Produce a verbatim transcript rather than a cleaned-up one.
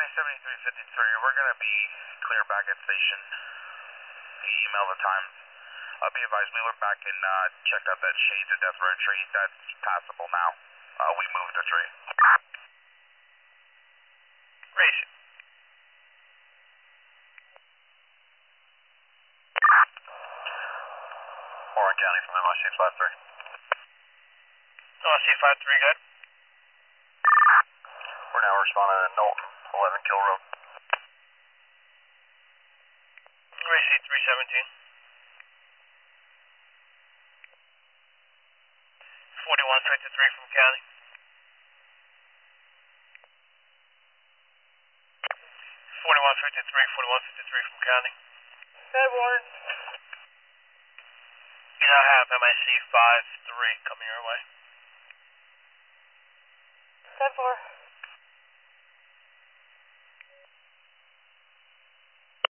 seventy-three fifty-three, we're going to be clear back at station. He emailed the times. Uh, be advised, we went back and uh, checked out that Shades of Death Road tree. That's passable now. Uh, we moved the tree. Race. Warren County from M I C five three. M I C five three, good. We're now responding to Knowlton, eleven Kill Road. Race three seventeen. forty-one fifty-three from County. forty-one fifty-three, forty-one fifty-three from County. Good, Warren. You now have M I C five three coming your way. ten four.